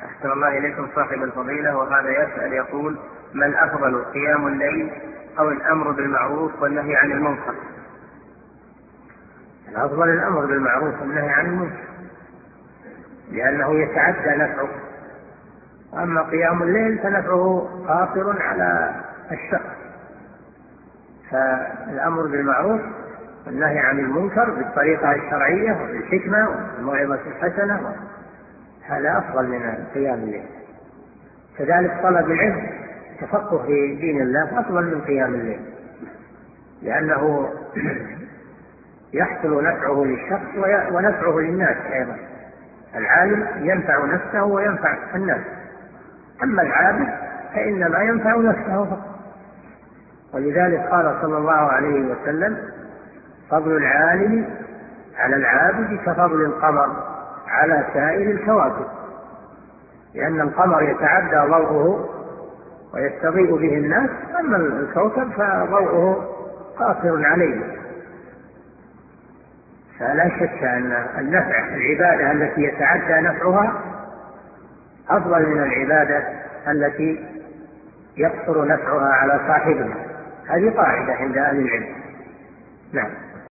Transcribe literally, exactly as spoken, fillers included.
أحسن الله إليكم صاحب الفضيلة، وهذا يسأل يقول: ما الأفضل، قيام الليل أو الأمر بالمعروف والنهي عن المنكر؟ الأفضل الأمر بالمعروف والنهي عن المنكر، لأنه يتعدى نفعه. أما قيام الليل فنفعه قاصر على الشخص. فالأمر بالمعروف والنهي عن المنكر بالطريقة الشرعية وبالحكمة والموعظة الحسنة هذا أفضل من قيام الليل. كذلك طلب العلم، تفقه في دين الله أفضل من قيام الليل، لأنه يحصل نفعه للشخص ونفعه للناس أيضا. العالم ينفع نفسه وينفع الناس، أما العابد فإنما ينفع نفسه فقط. ولذلك قال صلى الله عليه وسلم: فضل العالم على العابد كفضل القمر على سائر الكواكب، لأن القمر يتعدى ضوءه ويستضيء به الناس، أما الكوكب فضوءه قاصر عليه. فلا شك أن النفع العبادة التي يتعدى نفعها أفضل من العبادة التي يقصر نفعها على صاحبها. هذه قاعدة عند أهل العلم. نعم.